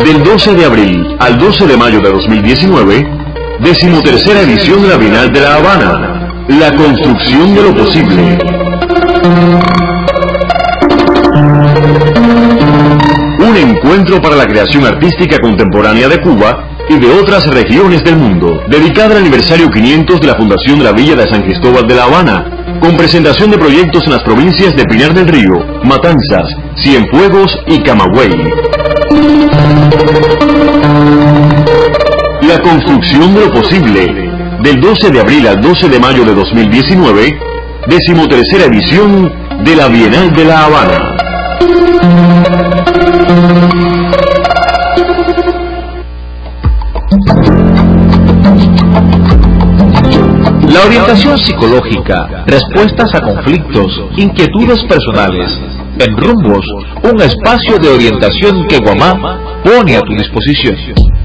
Del 12 de abril al 12 de mayo de 2019, 13ª edición de la Bienal de La Habana, la construcción de lo posible. Un encuentro para la creación artística contemporánea de Cuba y de otras regiones del mundo, dedicada al aniversario 500 de la fundación de la Villa de San Cristóbal de La Habana, con presentación de proyectos en las provincias de Pinar del Río, Matanzas, Cienfuegos y Camagüey. La construcción de lo posible, del 12 de abril al 12 de mayo de 2019, 13ª edición de la Bienal de La Habana. La orientación psicológica, respuestas a conflictos, inquietudes personales. En Rumbos, un espacio de orientación que Guamá pone a tu disposición.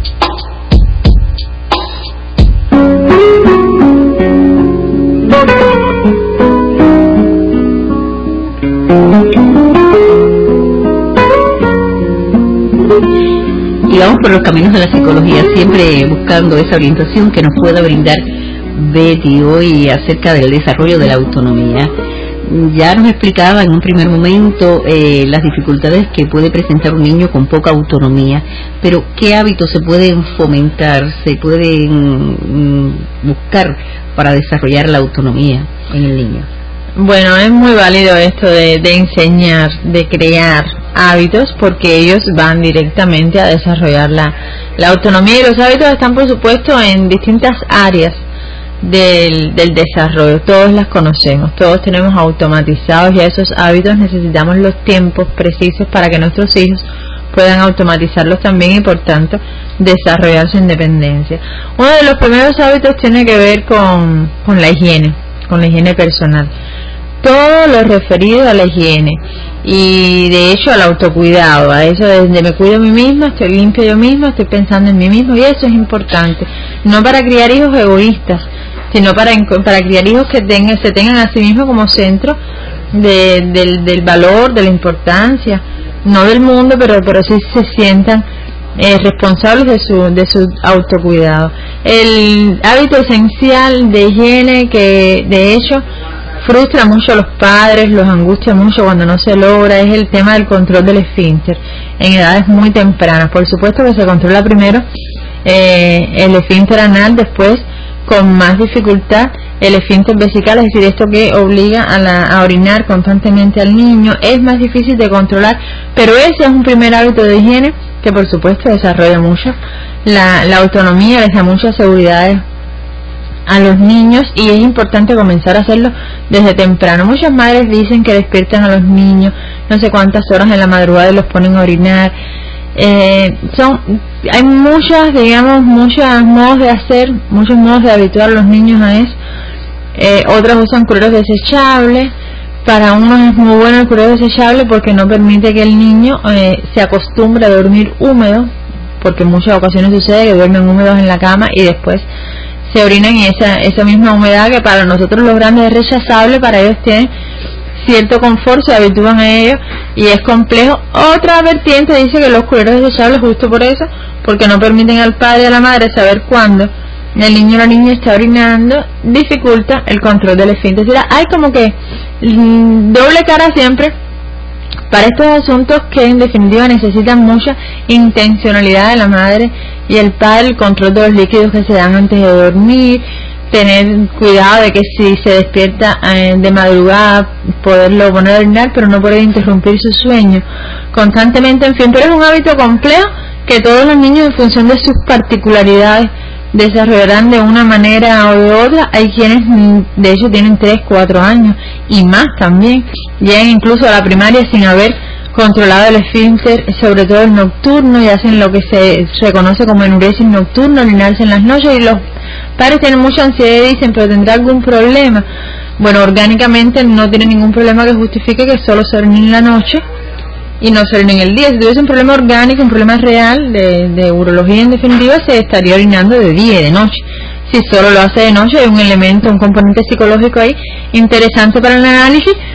Y vamos por los caminos de la psicología, siempre buscando esa orientación que nos pueda brindar Betty hoy acerca del desarrollo de la autonomía. Ya nos explicaba en un primer momento las dificultades que puede presentar un niño con poca autonomía, pero ¿qué hábitos se pueden fomentar, se pueden buscar para desarrollar la autonomía en el niño? Bueno, es muy válido esto de enseñar, de crear hábitos, porque ellos van directamente a desarrollar la autonomía, y los hábitos están, por supuesto, en distintas áreas del desarrollo. Todos las conocemos, todos tenemos automatizados ya esos hábitos. Necesitamos los tiempos precisos para que nuestros hijos puedan automatizarlos también y por tanto desarrollar su independencia. Uno de los primeros hábitos tiene que ver con la higiene personal, todo lo referido a la higiene y de hecho al autocuidado, a eso de me cuido a mí misma, estoy limpio yo misma, estoy pensando en mí mismo, y eso es importante, no para criar hijos egoístas, sino para criar hijos que se tengan a sí mismos como centro del valor, de la importancia, no del mundo, pero sí se sientan responsables de su autocuidado. El hábito esencial de higiene que de hecho frustra mucho a los padres, los angustia mucho cuando no se logra, es el tema del control del esfínter en edades muy tempranas. Por supuesto que se controla primero el esfínter anal, después con más dificultad el esfínter vesical, es decir, esto que obliga a orinar constantemente al niño, es más difícil de controlar, pero ese es un primer hábito de higiene que por supuesto desarrolla mucho la autonomía, les da muchas seguridades a los niños, y es importante comenzar a hacerlo desde temprano. Muchas madres dicen que despiertan a los niños no sé cuántas horas en la madrugada y los ponen a orinar. Hay muchos modos de hacer, muchos modos de habituar a los niños a eso. Otras usan cureros desechables. Para unos es muy bueno el curero desechable porque no permite que el niño se acostumbre a dormir húmedo, porque en muchas ocasiones sucede que duermen húmedos en la cama y después se orinan, y esa misma humedad que para nosotros los grandes es rechazable, para ellos tienen cierto confort, se habitúan a ello y es complejo. Otra vertiente dice que los cureros desechables, justo por eso, porque no permiten al padre y a la madre saber cuándo el niño o la niña está orinando, dificulta el control del esfínter. Es decir, hay como que doble cara siempre para estos asuntos que en definitiva necesitan mucha intencionalidad de la madre y el padre, el control de los líquidos que se dan antes de dormir, tener cuidado de que si se despierta de madrugada poderlo poner a orinar, pero no poder interrumpir su sueño constantemente, en fin. Pero es un hábito complejo que todos los niños, en función de sus particularidades, desarrollarán de una manera o de otra. Hay quienes de hecho tienen 3, 4 años y más también, llegan incluso a la primaria sin haber controlado el esfínter, sobre todo el nocturno, y hacen lo que se reconoce como enuresis nocturna, orinarse en las noches, y los padres tienen mucha ansiedad y dicen, pero ¿tendrá algún problema? Bueno, orgánicamente no tiene ningún problema que justifique que solo se orine en la noche y no se orine en el día. Si tuviese un problema orgánico, un problema real de urología en definitiva, se estaría orinando de día y de noche. Si solo lo hace de noche, hay un elemento, un componente psicológico ahí interesante para el análisis,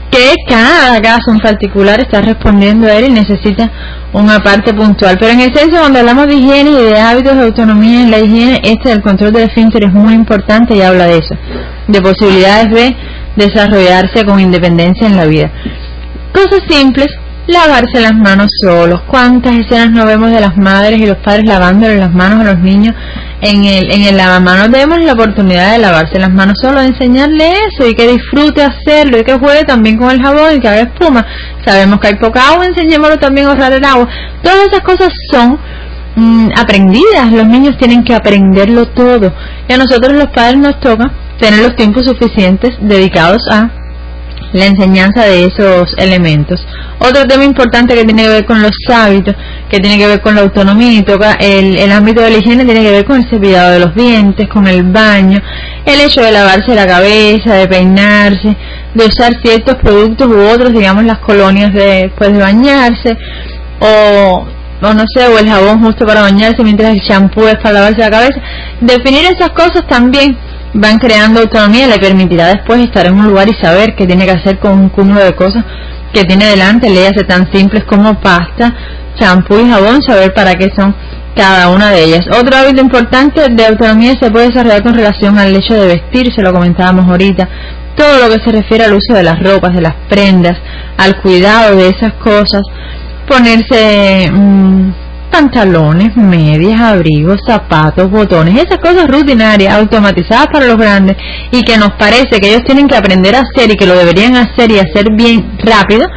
que cada caso en particular está respondiendo a él y necesita una parte puntual. Pero en esencia, cuando hablamos de higiene y de hábitos de autonomía en la higiene, del control del esfínter es muy importante y habla de eso, de posibilidades de desarrollarse con independencia en la vida. Cosas simples: lavarse las manos solos. ¿Cuántas escenas no vemos de las madres y los padres lavándole las manos a los niños en el lavamanos? Demos la oportunidad de lavarse las manos solos, de enseñarle eso y que disfrute hacerlo y que juegue también con el jabón y que haga espuma. Sabemos que hay poca agua, enseñémoslo también a ahorrar el agua. Todas esas cosas son aprendidas. Los niños tienen que aprenderlo todo y a nosotros los padres nos toca tener los tiempos suficientes dedicados a la enseñanza de esos elementos. Otro tema importante que tiene que ver con los hábitos, que tiene que ver con la autonomía y toca el ámbito de la higiene, tiene que ver con el cepillado de los dientes, con el baño, el hecho de lavarse la cabeza, de peinarse, de usar ciertos productos u otros, digamos las colonias después de bañarse, o no sé, o el jabón justo para bañarse mientras el champú es para lavarse la cabeza. Definir esas cosas también van creando autonomía, le permitirá después estar en un lugar y saber qué tiene que hacer con un cúmulo de cosas que tiene delante, léase tan simples como pasta, champú y jabón, saber para qué son cada una de ellas. Otro hábito importante de autonomía se puede desarrollar con relación al hecho de vestir, se lo comentábamos ahorita, todo lo que se refiere al uso de las ropas, de las prendas, al cuidado de esas cosas, ponerse pantalones, medias, abrigos, zapatos, botones, esas cosas rutinarias, automatizadas para los grandes y que nos parece que ellos tienen que aprender a hacer y que lo deberían hacer y hacer bien rápido.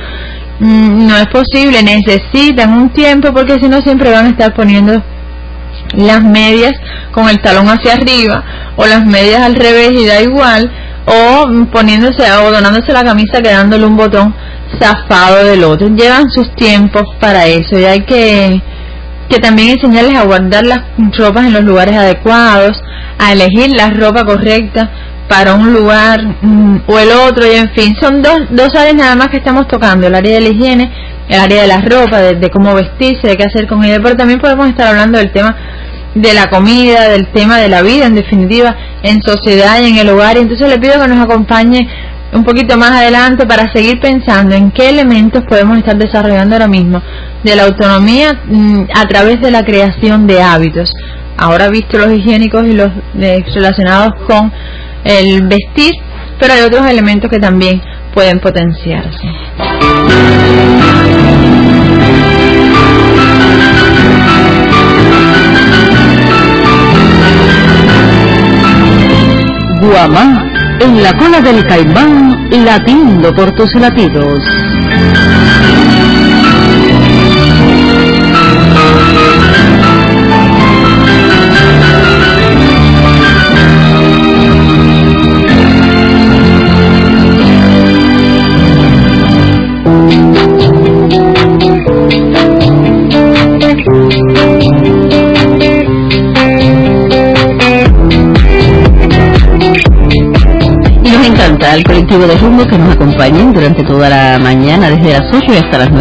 No es posible, necesitan un tiempo porque si no siempre van a estar poniendo las medias con el talón hacia arriba o las medias al revés y da igual, o poniéndose o donándose la camisa quedándole un botón zafado del otro. Llevan sus tiempos para eso y hay que también enseñarles a guardar las ropas en los lugares adecuados, a elegir la ropa correcta para un lugar o el otro, y en fin, son dos áreas nada más que estamos tocando: el área de la higiene, el área de la ropa, de cómo vestirse, de qué hacer con ella, pero también podemos estar hablando del tema de la comida, del tema de la vida, en definitiva, en sociedad y en el hogar. Y entonces le pido que nos acompañe un poquito más adelante para seguir pensando en qué elementos podemos estar desarrollando ahora mismo de la autonomía a través de la creación de hábitos. Ahora visto los higiénicos y los relacionados con el vestir, pero hay otros elementos que también pueden potenciarse. Guamá, en la cola del caimán, latiendo por tus latidos. Al colectivo de Rumbo que nos acompañen durante toda la mañana, desde las 8 y hasta las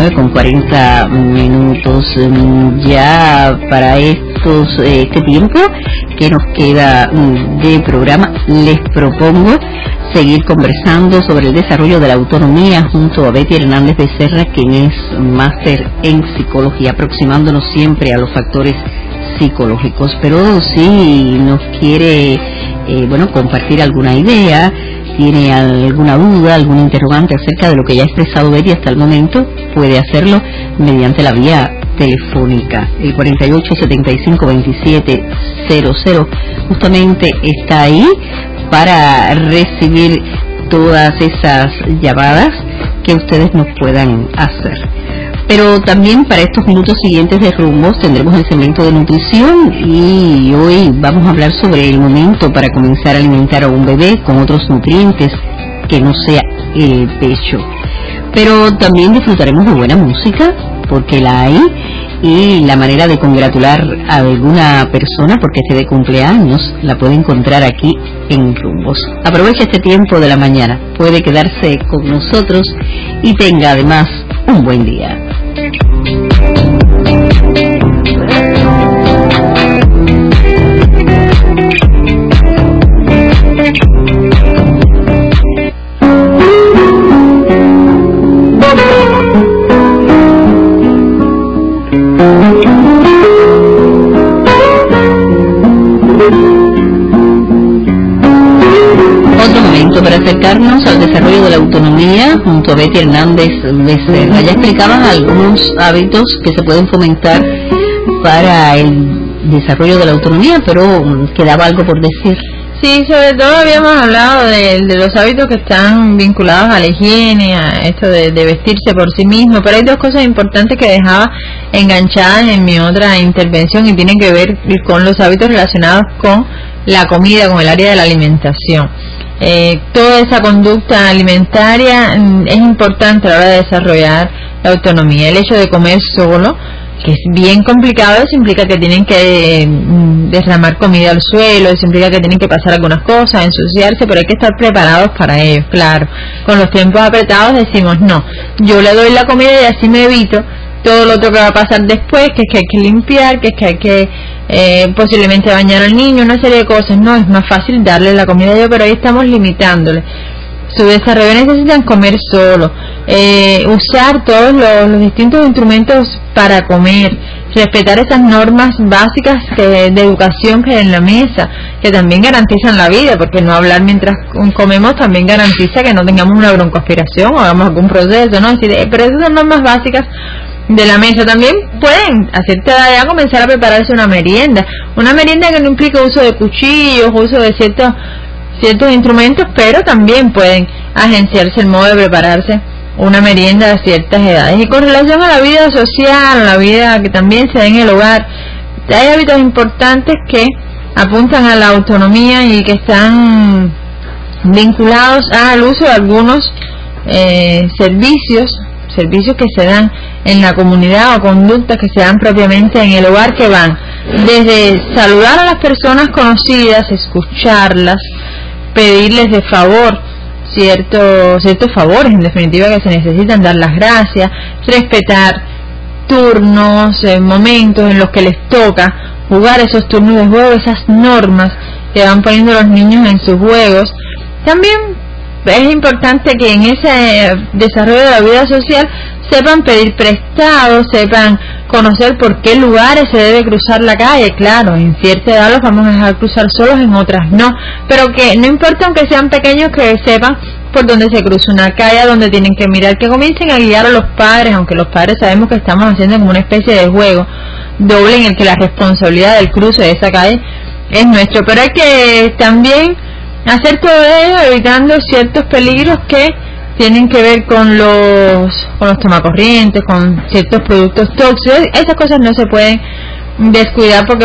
9:40. Ya para este tiempo que nos queda de programa, les propongo seguir conversando sobre el desarrollo de la autonomía junto a Betty Hernández Becerra, quien es máster en psicología, aproximándonos siempre a los factores psicológicos. Pero si nos quiere compartir alguna idea, tiene alguna duda, algún interrogante acerca de lo que ya ha expresado Betty hasta el momento, puede hacerlo mediante la vía telefónica. El 48752700 justamente está ahí para recibir todas esas llamadas que ustedes nos puedan hacer. Pero también para estos minutos siguientes de Rumbos tendremos el segmento de nutrición, y hoy vamos a hablar sobre el momento para comenzar a alimentar a un bebé con otros nutrientes que no sea el pecho. Pero también disfrutaremos de buena música, porque la hay, y la manera de congratular a alguna persona porque esté de cumpleaños la puede encontrar aquí en Rumbos. Aproveche este tiempo de la mañana, puede quedarse con nosotros y tenga además un buen día. referirnos al desarrollo de la autonomía junto a Betty Hernández Becerra. Ya explicaban algunos hábitos que se pueden fomentar para el desarrollo de la autonomía, pero quedaba algo por decir. Sí, sobre todo habíamos hablado de los hábitos que están vinculados a la higiene, a esto de vestirse por sí mismo, pero hay dos cosas importantes que dejaba enganchadas en mi otra intervención y tienen que ver con los hábitos relacionados con la comida, con el área de la alimentación. Toda esa conducta alimentaria es importante a la hora de desarrollar la autonomía. El hecho de comer solo, que es bien complicado, eso implica que tienen que derramar comida al suelo, eso implica que tienen que pasar algunas cosas, ensuciarse, pero hay que estar preparados para ello, claro. Con los tiempos apretados decimos, no, yo le doy la comida y así me evito todo lo otro que va a pasar después, que es que hay que limpiar, que es que hay que posiblemente bañar al niño, una serie de cosas. No, es más fácil darle la comida yo, pero ahí estamos limitándole su desarrollo. Necesitan comer solo, usar todos los distintos instrumentos para comer, respetar esas normas básicas de educación que hay en la mesa, que también garantizan la vida, porque no hablar mientras comemos también garantiza que no tengamos una broncoaspiración o hagamos algún proceso, ¿no? Pero esas son normas básicas de la mesa. También pueden hacerte ya comenzar a prepararse una merienda que no implica uso de cuchillos, uso de ciertos instrumentos, pero también pueden agenciarse el modo de prepararse una merienda a ciertas edades. Y con relación a la vida social, a la vida que también se da en el hogar, hay hábitos importantes que apuntan a la autonomía y que están vinculados al uso de algunos servicios que se dan en la comunidad o conductas que se dan propiamente en el hogar, que van desde saludar a las personas conocidas, escucharlas, pedirles de favor ciertos favores, en definitiva, que se necesitan, dar las gracias, respetar turnos, momentos en los que les toca jugar esos turnos de juego, esas normas que van poniendo los niños en sus juegos. También es importante que en ese desarrollo de la vida social sepan pedir prestado, sepan conocer por qué lugares se debe cruzar la calle. Claro, en cierta edad los vamos a dejar cruzar solos, en otras no, pero que no importa, aunque sean pequeños, que sepan por dónde se cruza una calle, donde tienen que mirar, que comiencen a guiar a los padres, aunque los padres sabemos que estamos haciendo como una especie de juego doble en el que la responsabilidad del cruce de esa calle es nuestro, pero hay que también hacer todo ello evitando ciertos peligros que tienen que ver con los tomacorrientes, con ciertos productos tóxicos. Esas cosas no se pueden descuidar, porque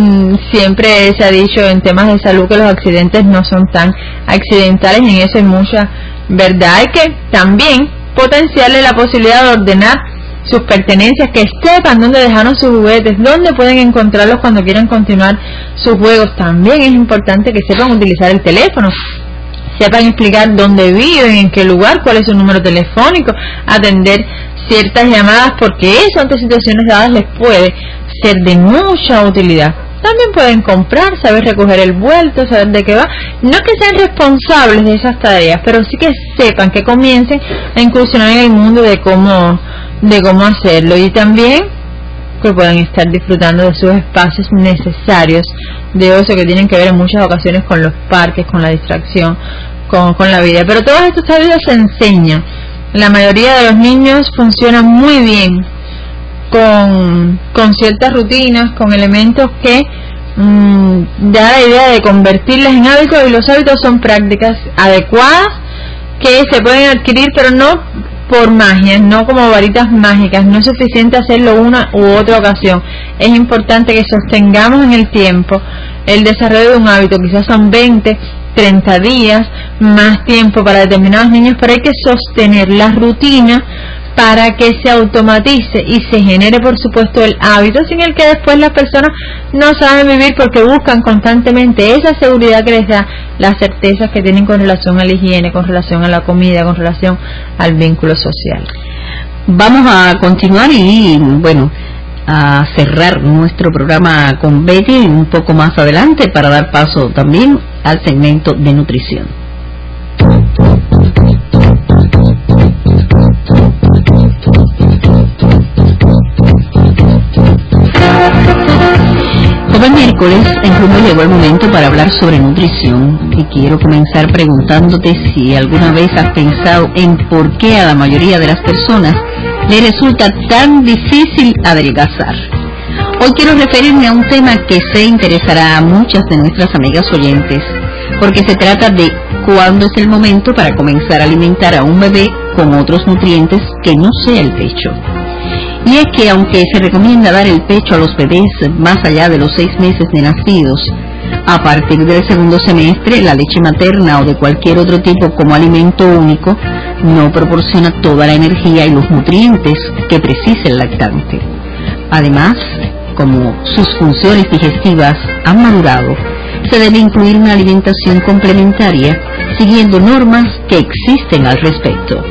siempre se ha dicho en temas de salud que los accidentes no son tan accidentales, y en eso hay mucha verdad. Hay que también potenciarle la posibilidad de ordenar sus pertenencias, que sepan dónde dejaron sus juguetes, dónde pueden encontrarlos cuando quieran continuar sus juegos. También es importante que sepan utilizar el teléfono, sepan explicar dónde viven, en qué lugar, cuál es su número telefónico, atender ciertas llamadas, porque eso ante situaciones dadas les puede ser de mucha utilidad. También pueden comprar, saber recoger el vuelto, saber de qué va. No que sean responsables de esas tareas, pero sí que sepan, que comiencen a incursionar en el mundo de cómo hacerlo, y también que puedan estar disfrutando de sus espacios necesarios de ocio, que tienen que ver en muchas ocasiones con los parques, con la distracción, con la vida. Pero todos estos hábitos se enseñan. La mayoría de los niños funcionan muy bien con ciertas rutinas, con elementos que da la idea de convertirlas en hábitos, y los hábitos son prácticas adecuadas que se pueden adquirir, pero no por magia, no como varitas mágicas. No es suficiente hacerlo una u otra ocasión. Es importante que sostengamos en el tiempo el desarrollo de un hábito. Quizás son 20, 30 días, más tiempo para determinados niños, pero hay que sostener la rutina para que se automatice y se genere, por supuesto, el hábito, sin el que después las personas no saben vivir, porque buscan constantemente esa seguridad que les da las certezas que tienen con relación a la higiene, con relación a la comida, con relación al vínculo social. Vamos a continuar y, bueno, a cerrar nuestro programa con Betty un poco más adelante, para dar paso también al segmento de nutrición. buen miércoles, en Rumbo llegó el momento para hablar sobre nutrición, y quiero comenzar preguntándote si alguna vez has pensado en por qué a la mayoría de las personas le resulta tan difícil adelgazar. Hoy quiero referirme a un tema que se interesará a muchas de nuestras amigas oyentes, porque se trata de cuándo es el momento para comenzar a alimentar a un bebé con otros nutrientes que no sea el pecho. Y es que aunque se recomienda dar el pecho a los bebés más allá de los 6 meses de nacidos, a partir del segundo semestre la leche materna o de cualquier otro tipo como alimento único no proporciona toda la energía y los nutrientes que precisa el lactante. Además, como sus funciones digestivas han madurado, se debe incluir una alimentación complementaria siguiendo normas que existen al respecto.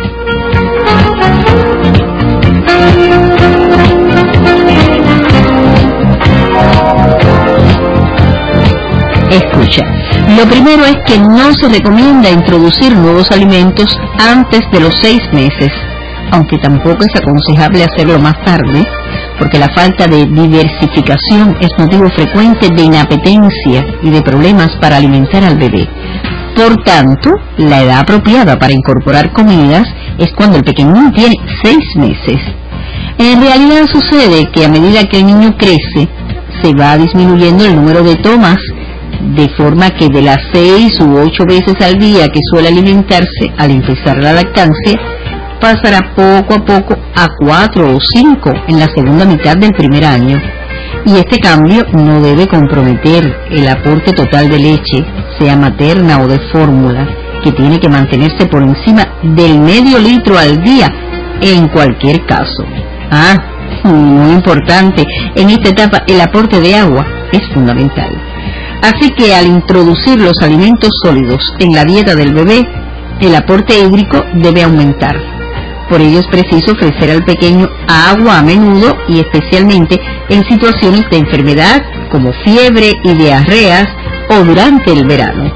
Escucha, lo primero es que no se recomienda introducir nuevos alimentos antes de los 6 meses, aunque tampoco es aconsejable hacerlo más tarde, porque la falta de diversificación es motivo frecuente de inapetencia y de problemas para alimentar al bebé. Por tanto, la edad apropiada para incorporar comidas es cuando el pequeñín tiene 6 meses. En realidad sucede que a medida que el niño crece, se va disminuyendo el número de tomas, de forma que de las 6 u 8 veces al día que suele alimentarse al empezar la lactancia, pasará poco a poco a 4 o 5 en la segunda mitad del primer año. Y este cambio no debe comprometer el aporte total de leche, sea materna o de fórmula, que tiene que mantenerse por encima del medio litro al día en cualquier caso. Muy importante, en esta etapa el aporte de agua es fundamental. Así que al introducir los alimentos sólidos en la dieta del bebé, el aporte hídrico debe aumentar. Por ello es preciso ofrecer al pequeño agua a menudo y especialmente en situaciones de enfermedad como fiebre y diarreas o durante el verano.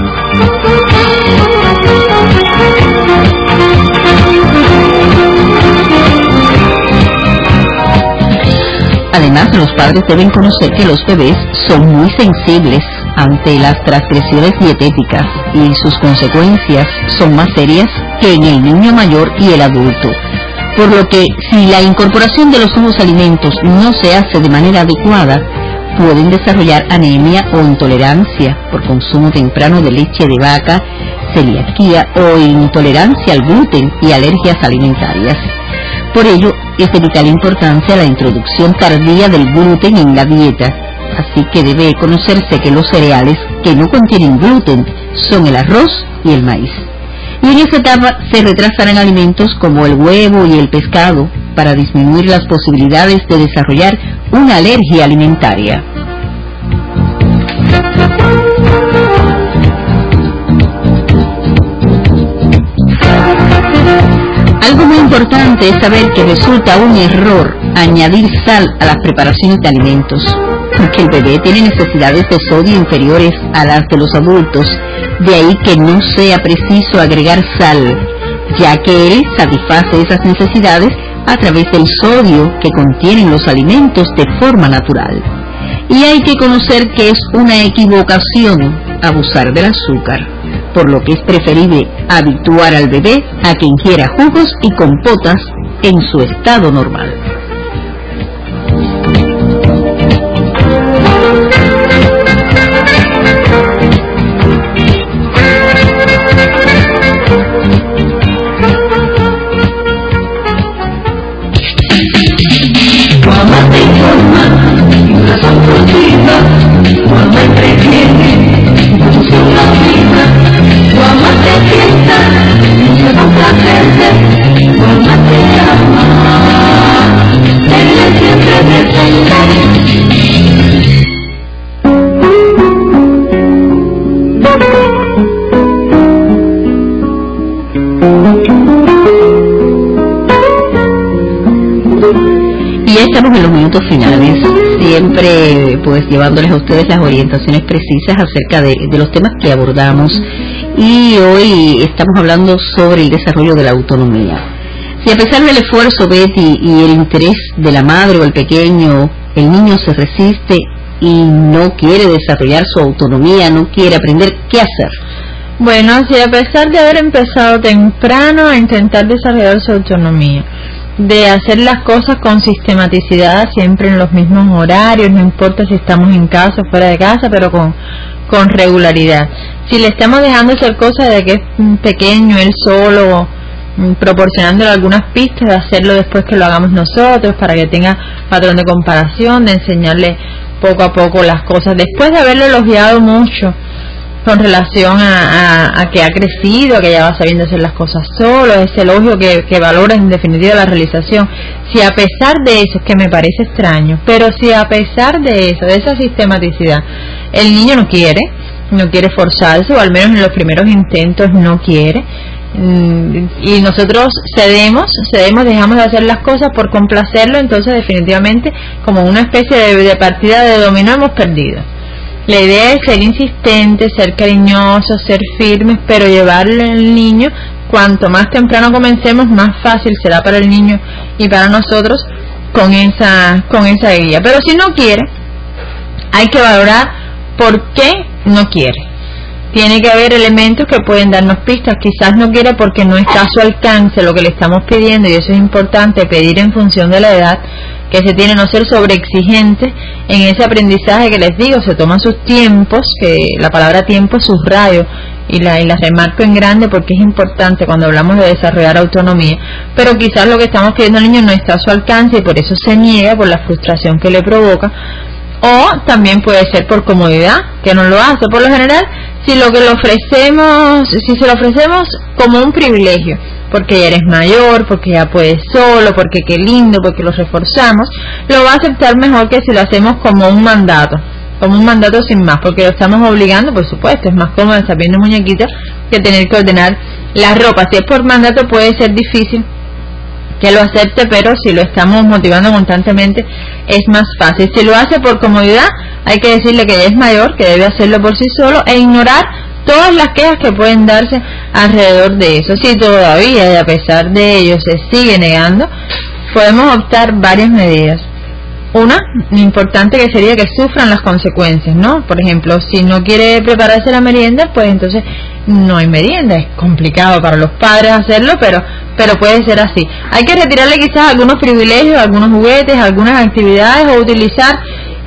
Además, los padres deben conocer que los bebés son muy sensibles ante las transgresiones dietéticas y sus consecuencias son más serias que en el niño mayor y el adulto. Por lo que, si la incorporación de los nuevos alimentos no se hace de manera adecuada, pueden desarrollar anemia o intolerancia por consumo temprano de leche de vaca, celiaquía o intolerancia al gluten y alergias alimentarias. Por ello, es de vital importancia la introducción tardía del gluten en la dieta, así que debe conocerse que los cereales que no contienen gluten son el arroz y el maíz. Y en esa etapa se retrasarán alimentos como el huevo y el pescado para disminuir las posibilidades de desarrollar una alergia alimentaria. Algo muy importante es saber que resulta un error añadir sal a las preparaciones de alimentos, porque el bebé tiene necesidades de sodio inferiores a las de los adultos, de ahí que no sea preciso agregar sal, ya que él satisface esas necesidades a través del sodio que contienen los alimentos de forma natural. Y hay que conocer que es una equivocación abusar del azúcar, por lo que es preferible habituar al bebé a que ingiera jugos y compotas en su estado normal. Mamá te informa, la sorpresiva, mamá entretiene, funciona viva, mamá te fiesta, se complacente, mamá te llama, ella siempre presente. Y ya estamos en los minutos finales, siempre pues llevándoles a ustedes las orientaciones precisas acerca de los temas que abordamos, y hoy estamos hablando sobre el desarrollo de la autonomía. Si a pesar del esfuerzo, Betty, y el interés de la madre o el pequeño, el niño se resiste, y no quiere desarrollar su autonomía, no quiere aprender, ¿qué hacer? Bueno, si a pesar de haber empezado temprano a intentar desarrollar su autonomía, de hacer las cosas con sistematicidad, siempre en los mismos horarios, no importa si estamos en casa o fuera de casa, pero con regularidad. Si le estamos dejando hacer cosas de que es pequeño, él solo, proporcionándole algunas pistas, de hacerlo después que lo hagamos nosotros, para que tenga patrón de comparación, de enseñarle poco a poco las cosas, después de haberlo elogiado mucho con relación a que ha crecido, a que ya va sabiendo hacer las cosas solo, ese elogio que valora en definitiva la realización. Si a pesar de eso, que me parece extraño, pero si a pesar de eso, de esa sistematicidad, el niño no quiere forzarse, o al menos en los primeros intentos no quiere, y nosotros cedemos, dejamos de hacer las cosas por complacerlo, entonces definitivamente como una especie de partida de dominó hemos perdido. La idea es ser insistentes, ser cariñosos, ser firmes, pero llevarle al niño, cuanto más temprano comencemos, más fácil será para el niño y para nosotros con esa guía. Pero si no quiere, hay que valorar por qué no quiere. Tiene que haber elementos que pueden darnos pistas. Quizás no quiere porque no está a su alcance lo que le estamos pidiendo, y eso es importante, pedir en función de la edad que se tiene, no ser sobreexigente en ese aprendizaje que les digo, se toman sus tiempos, que la palabra tiempo subrayo y la remarco en grande porque es importante cuando hablamos de desarrollar autonomía, pero quizás lo que estamos pidiendo al niño no está a su alcance y por eso se niega, por la frustración que le provoca, o también puede ser por comodidad, que no lo hace. Por lo general, si se lo ofrecemos como un privilegio, porque ya eres mayor, porque ya puedes solo, porque qué lindo, porque lo reforzamos, lo va a aceptar mejor que si lo hacemos como un mandato sin más, porque lo estamos obligando. Por supuesto, es más cómodo estar viendo muñequitos que tener que ordenar la ropa. Si es por mandato puede ser difícil que lo acepte, pero si lo estamos motivando constantemente es más fácil. Si lo hace por comodidad, hay que decirle que ya es mayor, que debe hacerlo por sí solo, e ignorar todas las quejas que pueden darse alrededor de eso. Si todavía y a pesar de ello se sigue negando, podemos optar varias medidas. Una importante que sería que sufran las consecuencias, ¿no? Por ejemplo, si no quiere prepararse la merienda, pues entonces no hay merienda. Es complicado para los padres hacerlo, pero puede ser así. Hay que retirarle quizás algunos privilegios, algunos juguetes, algunas actividades, o utilizar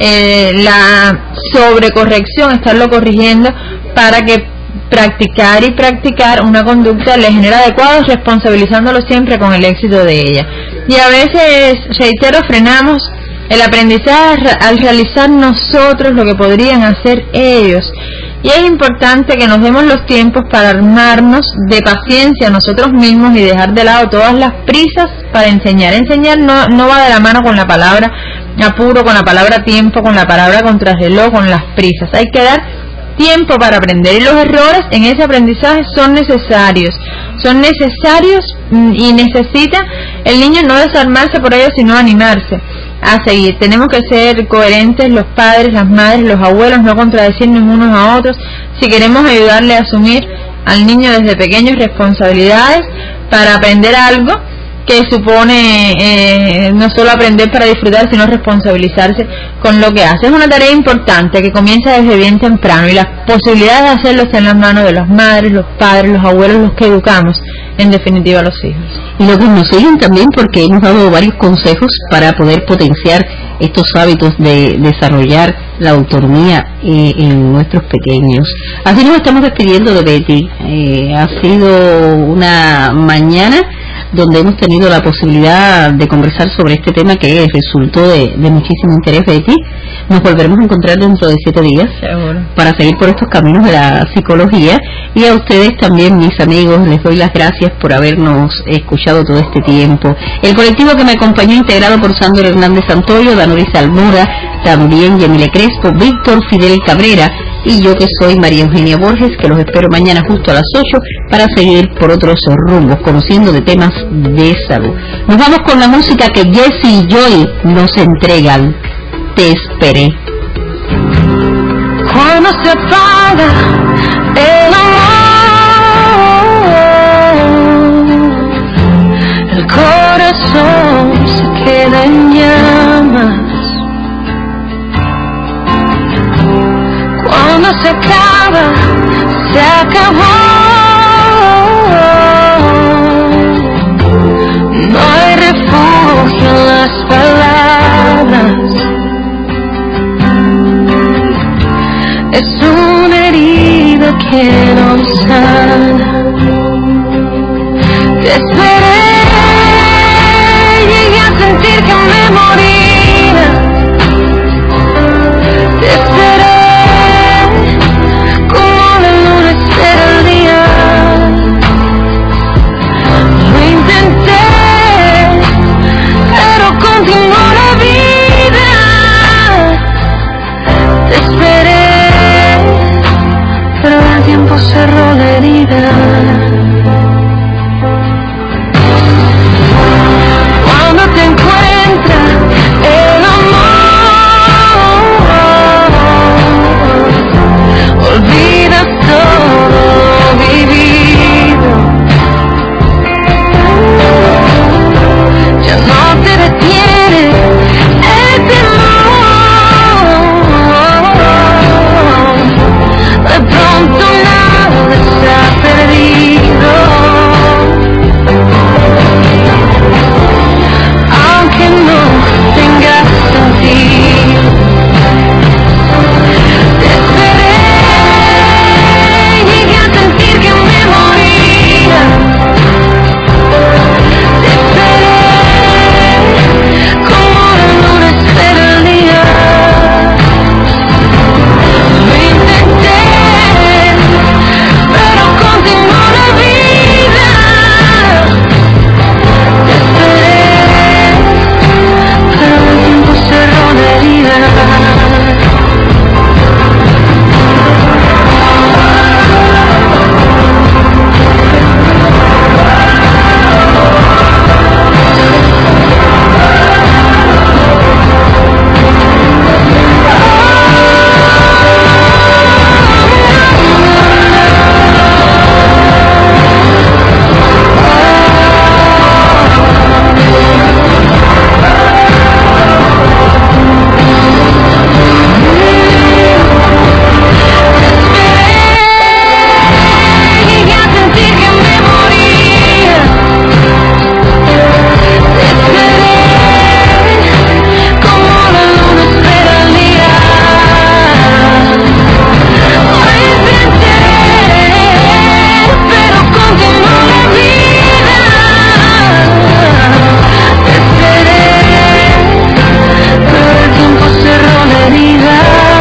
la sobrecorrección, estarlo corrigiendo para que practicar una conducta le genera adecuados, responsabilizándolo siempre con el éxito de ella. Y a veces, reitero, frenamos el aprendizaje al realizar nosotros lo que podrían hacer ellos. Y es importante que nos demos los tiempos para armarnos de paciencia nosotros mismos y dejar de lado todas las prisas para enseñar. Enseñar no va de la mano con la palabra apuro, con la palabra tiempo, con la palabra contrarreloj, con las prisas. Hay que dar tiempo para aprender, y los errores en ese aprendizaje son necesarios y necesita el niño no desarmarse por ello, sino animarse a seguir. Tenemos que ser coherentes los padres, las madres, los abuelos, no contradecirnos unos a otros si queremos ayudarle a asumir al niño desde pequeños responsabilidades para aprender algo que supone no solo aprender para disfrutar, sino responsabilizarse con lo que hace. Es una tarea importante que comienza desde bien temprano, y las posibilidades de hacerlo están en las manos de las madres, los padres, los abuelos, los que educamos, en definitiva, a los hijos. Y lo que nos siguen también, porque hemos dado varios consejos para poder potenciar estos hábitos de desarrollar la autonomía en nuestros pequeños. Así nos estamos despidiendo de Betty. Ha sido una mañana donde hemos tenido la posibilidad de conversar sobre este tema que resultó de muchísimo interés, Betty. Nos volveremos a encontrar dentro de 7 días. Seguro. Para seguir por estos caminos de la psicología, y a ustedes también, mis amigos, les doy las gracias por habernos escuchado todo este tiempo. El colectivo que me acompañó, integrado por Sandro Hernández Santoyo, Danoris Almora, también Yemile Crespo, Víctor Fidel Cabrera, y yo, que soy María Eugenia Borges, que los espero mañana justo a las 8 para seguir por otros rumbos, conociendo de temas de salud. Nos vamos con la música que Jesse y Joy nos entregan. Te esperé. Cuando se apaga el amor, el corazón se queda en llamas. mundo se acaba, se acabó. No hay refugio en las palabras. Es una herida que no sana. Te esperé, llegué a sentir que me moría. Te esperé, como la luna espera el día. Lo intenté, pero continuó la vida. Te esperé, pero el tiempo cerró la herida. Cuando te encuentra el amor, olvidas todo lo vivido. Ya no te detiene el temor. De pronto nada está perdido. Aunque no tenga sentido, te esperé, llegué a sentir que me moría. Te esperé, como la luna espera el día. Lo intenté, pero continuó la vida. Te esperé, pero el tiempo cerró la herida. Llegué a sentir que me moría. Te esperé, como la luna espera el día. Lo intenté, pero continuó la vida. Te esperé, pero el tiempo cerró la herida.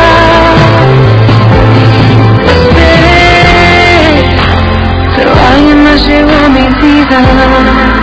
Te esperé, pero alguien más llegó a mi vida.